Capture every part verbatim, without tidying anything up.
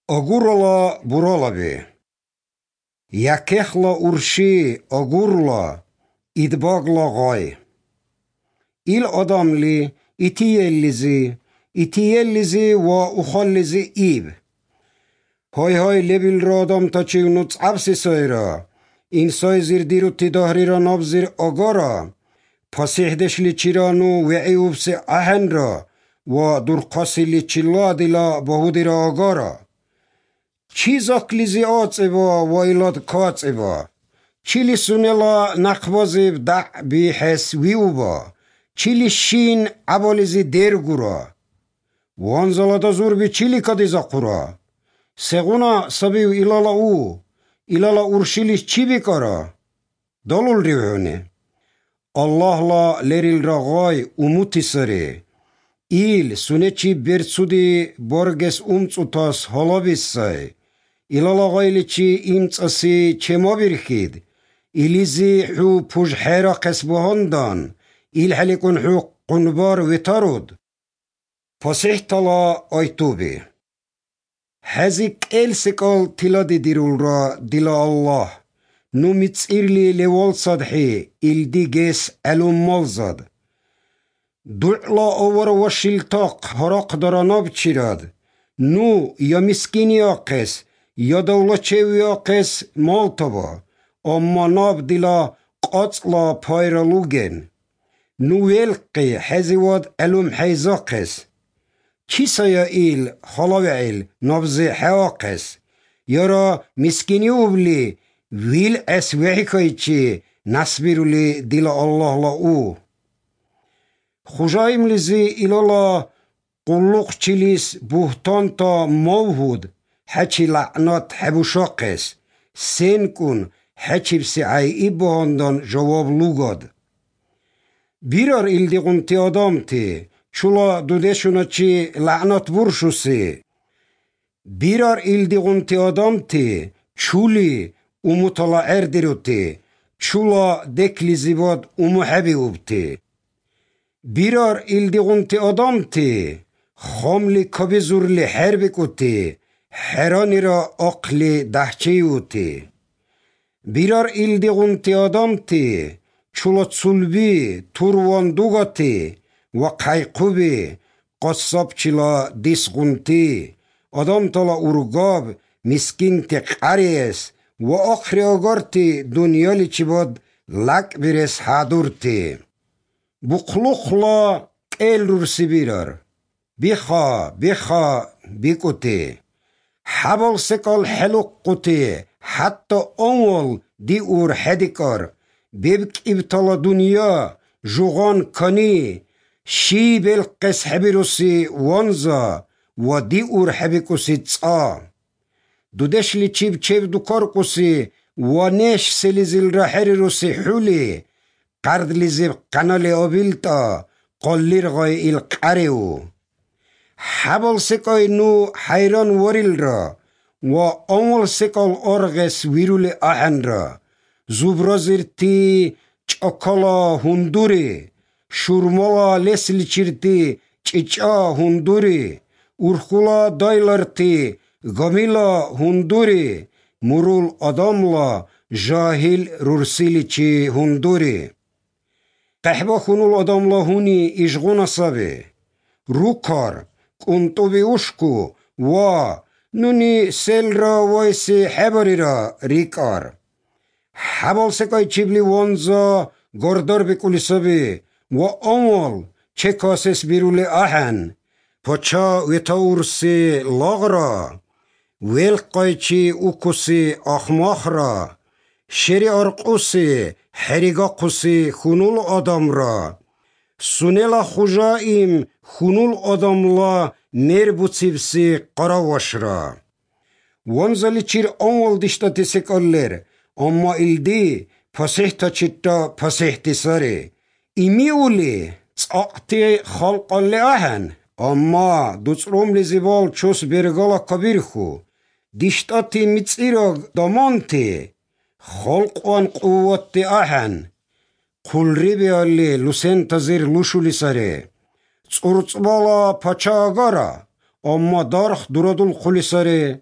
Огурла буролаби. Якехла урши огурла идбагла гай. Ил адамли итиеллизи, итиеллизи ва ухаллизи иб. Хой хой лебил ра адам тачивну цабси сайра. Инсай зир дирути дahрира набзир агара. Пасихдешли чирану веиубси ахенра. ва дурқасили чилладила бахудира агара. چی زاکلیزی آتیبا و ایلاد کاتیبا چیلی سونلا نخوازیب دع بی حس ویوبا چیلی شین عبالیزی درگورا وانزالادا زور بی چیلی کدیزا قورا سگونا سبیو ایلالا او ایلالا ارشیلیش چی بیکارا دلول ریوهونه الله لا لیریل را غای اموتی سری ایل سونه چی برسودی برگس امتوتاس حالا بیسای ایلالا غایلی چی امتاسی چه ما برخید ایلیزی حو پوش حیرا قسبهاندان ایل حلیکون حو قنبار ویتارود پاسیح تلا آیتوبی هزیک ایل سکال تلا دی دیرول را دیلا الله نو میتسیرلی لیوال صدحی ایل دی گیس علوم مال زد دوعلا آور و شیلتاق هراق دراناب چیراد نو یا مسکینی آقس یا دولچهوی آقس مال تبا اما ناب دیلا قاطلا پایرالوگن نو ویلقی حزیواد علوم حیزاقس چی سایا ایل خلاوی ایل نابزی حواقس یارا مسکینی اوبلی ویل اس وحکای چی نسبیرولی دیلا الله لا او خوشایم لیزی ایلالا قلوق چیلیس بوهتان تا موهود حچی لعنات حبوشاقس سین کن حچی بسی عیئی بهاندان جواب لوگاد بیرار ایلدی قنتی آدام تی چولا دودشونا چی لعنات برشوسی بیرار ایلدی قنتی آدام تی چولی اموتالا اردیرو تی چولا دکلی زیباد امو حبیوب تی بیرار ایلدی قنتی آدام تی خاملی کبی زورلی حربی کتی حرانی را اقلی دهچیو تی بیرار ایلدی قنتی آدام تی چولا چولبی توروان دوگا تی و قیقوبی قصاب چلا دیس قنتی آدام تلا ارگاب مسکین تی قریس و آخری آگار تی دنیالی چی باد لک بیرس حادور تی بقلوخلا قیل رورسی بیرار بیخا بیخا بیکوتی حبال سکال حلوق قوتی حتی اول دی اور حدیکار بیبک ابتلا دنیا جوغان کنی شی بلقس حبیروسی وانزا و دی اور حبیکوسی تصا دودشلی چیب چیب دوکار کوسی و نیش سلیزیل را حریروسی حولی قرد لیزیب قنالی آبیلتا قلیر غای ایل قریو حبال سکای نو حیران وریل را و اول سکال ارغس ویرول آهن را زوبرازیر تی چاکالا هندوری شورمالا لسلی چیرتی چیچا هندوری ارخولا دایلر تی گامیلا هندوری مرول آداملا جاهل رورسیلی چی هندوری قحبا خونول آداملا هونی ایشغون اصابی روکار کنتوبی اوشکو و نونی سل را وایسی حباری را ریکار حبال سکای چیبلی وانزا گردار بکولی سابی و اول چه کاسس بیرولی آهن پچا ویتاورسی لاغ را ویلقای چی اوکوسی آخماخ را شری ارقوسی حریگا قوسی خونول آدم را سونلا خوجایم خونول آدملا میر بوچیبسی قراواش را وانزالی چیر اول دیشتاتی سکالر اما ایلدی پاسیح تا چیتا پاسیح تی ساری ایمی اولی چاقتی خالقالی آهن اما دوچروم لیزیبال چوس برگالا کبیر خو دیشتاتی میتسیراغ دامانتی خالقوان قوتی آهن قول ریبی آلی لوسین تزیر لوشولی ساری چورچبالا پچا آگارا اما دارخ دورادول خولی ساری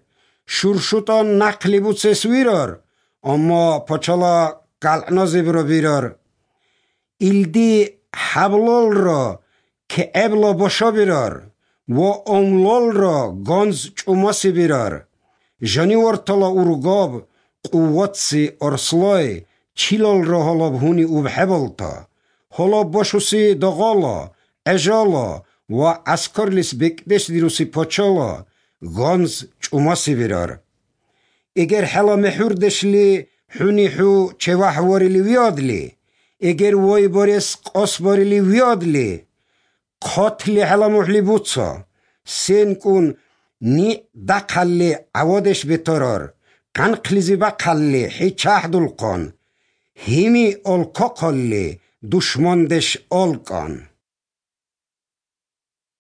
شورشوتا نقلی بود سسویرار اما پاچالا قلعنازی برو بیرار ایلدی حبلال را که ابلا باشا بیرار و املال را گانز چوماسی بیرار جانی ورطلا اورگاب قواتسی ارسلای چیلال را حالا بهونی او بحبالتا حالا باشوسی داغالا اجالا و اسکارلیس بکدش دیروسی پاچالا گانز چوماسی بیرار اگر حالا محوردشلی حونی حو چه وحواری لی ویادلی اگر وای باریس قاس باری لی ویادلی قاتلی حالا محلی بودسا سین کن نی دقلی عوادش بترار قنقلیزی بقلی حیچه دلقان همی الکاقلی دشمندش آلقان